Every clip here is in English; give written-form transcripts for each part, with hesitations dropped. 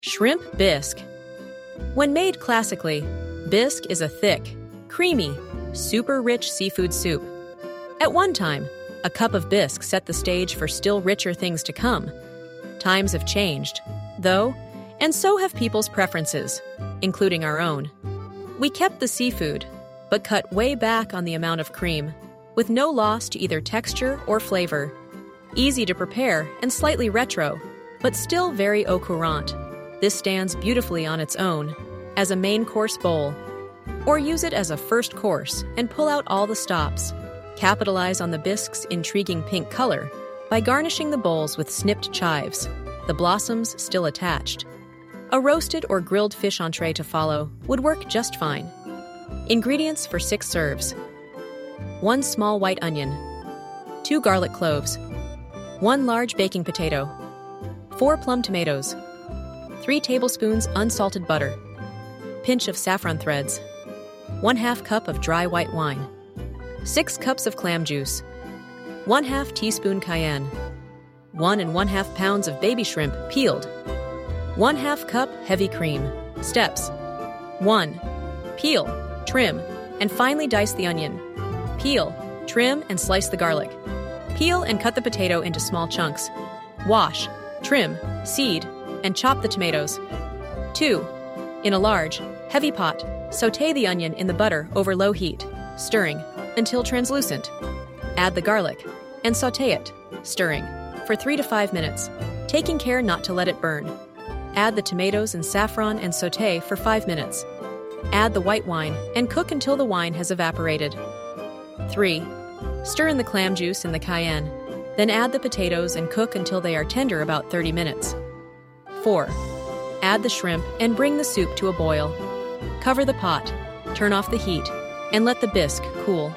Shrimp bisque. When made classically, bisque is a thick, creamy, super rich seafood soup. At one time, a cup of bisque set the stage for still richer things to come. Times have changed, though, and so have people's preferences, including our own. We kept the seafood, but cut way back on the amount of cream, with no loss to either texture or flavor. Easy to prepare and slightly retro, but still very au courant. This stands beautifully on its own, as a main course bowl. Or use it as a first course and pull out all the stops. Capitalize on the bisque's intriguing pink color by garnishing the bowls with snipped chives, the blossoms still attached. A roasted or grilled fish entree to follow would work just fine. Ingredients for 6 serves: 1 small white onion, 2 garlic cloves, 1 large baking potato, 4 plum tomatoes, 3 tablespoons unsalted butter, pinch of saffron threads, 1/2 cup of dry white wine, 6 cups of clam juice, 1/2 teaspoon cayenne, 1 1/2 pounds of baby shrimp peeled, 1/2 cup heavy cream. Steps: 1. Peel, trim, and finely dice the onion. Peel, trim, and slice the garlic. Peel and cut the potato into small chunks. Wash, trim, seed, and chop the tomatoes. 2. In a large, heavy pot, sauté the onion in the butter over low heat, stirring until translucent. Add the garlic and sauté it, stirring, for 3 to 5 minutes, taking care not to let it burn. Add the tomatoes and saffron and sauté for 5 minutes. Add the white wine and cook until the wine has evaporated. 3. Stir in the clam juice and the cayenne, then add the potatoes and cook until they are tender about 30 minutes. 4. Add the shrimp and bring the soup to a boil. Cover the pot, turn off the heat, and let the bisque cool.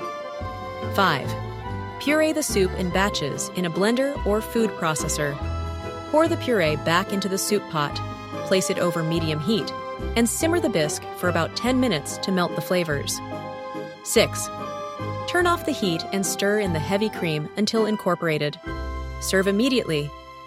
5. Puree the soup in batches in a blender or food processor. Pour the puree back into the soup pot, place it over medium heat, and simmer the bisque for about 10 minutes to melt the flavors. 6. Turn off the heat and stir in the heavy cream until incorporated. Serve immediately